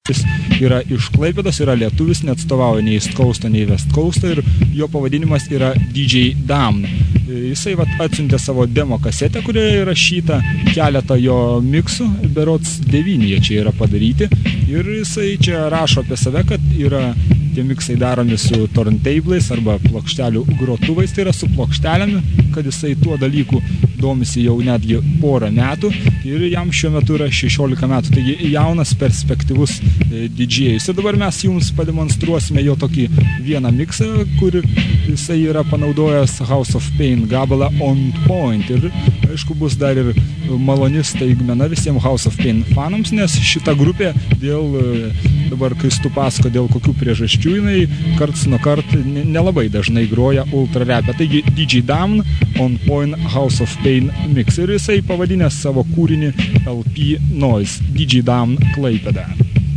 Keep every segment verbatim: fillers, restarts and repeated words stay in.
Jis yra iš Klaipėdos, yra lietuvis, neatstovauja nei East Coast'o, nei West Coast'o ir jo pavadinimas yra D J Damn. Jisai vat, atsiuntė savo demo kasetę, kurioje įrašyta keletą jo miksų, berods devyni jie čia yra padaryti. Ir jisai čia rašo apie save, kad yra tie miksai daromi su turntablais arba plokštelių grotuvais, tai yra su plokštelėmi, kad jisai tuo dalyku domisi jau netgi porą metų ir jam šiuo metu yra šešiolika metų, taigi jaunas perspektyvus didžėjus. Ir dabar mes jums pademonstruosime jo tokį vieną miksą, kur jisai yra panaudojęs House of Pain gabalą On Point. Ir aišku bus dar ir maloni staigmena visiems House of Pain fanams, nes šita grupė dėl, dabar Kristu pasako, dėl kokių priežasčių jinai karts nuo kart nelabai dažnai groja ultra rapę. Taigi D J Damn On Point House of Pain mix. Ir jisai pavadinęs savo kūrinį L P Noise. D J Damn Klaipėda.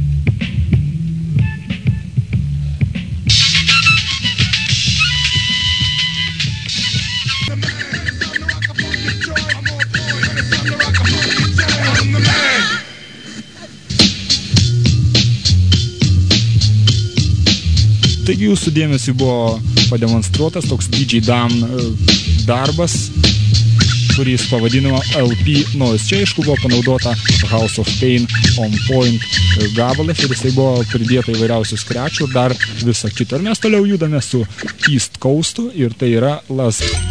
Taigi jūsų dėmesį buvo pademonstruotas toks D J Damn darbas, kurį jis pavadino L P Noise. Čia aišku buvo panaudota House of Pain On Point gabalas ir jisai buvo pridėta įvairiausių skrečių ir dar visą kitą. Ir mes toliau judame su East Coast'u ir tai yra Las